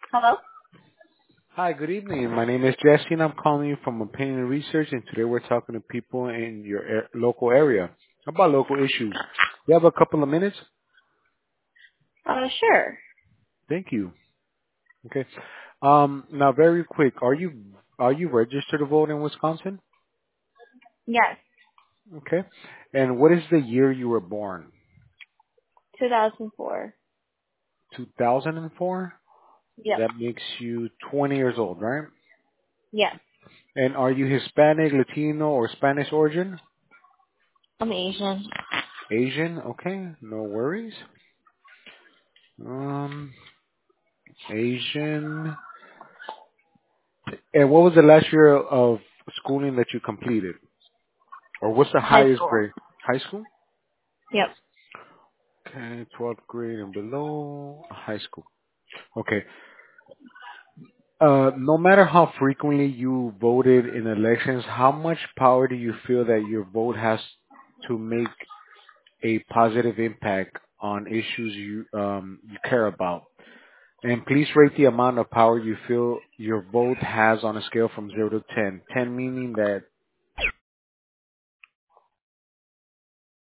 Hello? Hi, good evening. My name is Jesse, and I'm calling you from Opinion Research, and today we're talking to people in your local area about local issues. You have a couple of minutes? Sure. Thank you. Okay. Now, very quick, are you registered to vote in Wisconsin? Yes. Okay. And what is the year you were born? 2004. 2004? Yep. That makes you 20 years old, right? Yes. And are you Hispanic, Latino, or Spanish origin? I'm Asian. Asian? Okay, no worries. Um, Asian. And what was the last year of schooling that you completed? Or what's the High highest school. grade? High school? Yep. Okay, 12th grade and below. High school. Okay. No matter how frequently you voted in elections, how much power do you feel that your vote has to make a positive impact on issues you care about? And please rate the amount of power you feel your vote has on a scale from 0 to 10. 10 meaning that